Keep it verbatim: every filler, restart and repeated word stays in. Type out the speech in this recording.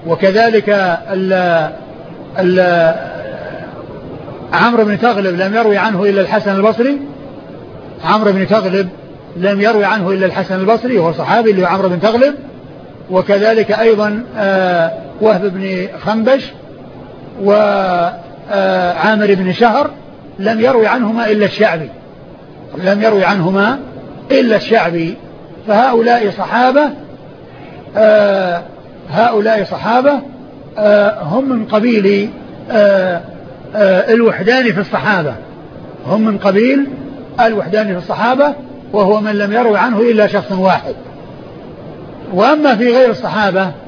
وكذلك ال ال عمرو بن تغلب لم يروي عنه إلا الحسن البصري. عمرو بن تغلب لم يروي عنه إلا الحسن البصري وهو صحابي اللي هو عمرو بن تغلب. وكذلك أيضا آه وهب بن خنبش وعامر بن شهر لم يروي عنهما إلا الشعبي لم يروي عنهما إلا الشعبي. فهؤلاء صحابة آه هؤلاء صحابة آه هم من قبيل آه آه الوحدان في الصحابة هم من قبيل الوحدان في الصحابة وهو من لم يروي عنه إلا شخص واحد. وأما في غير الصحابة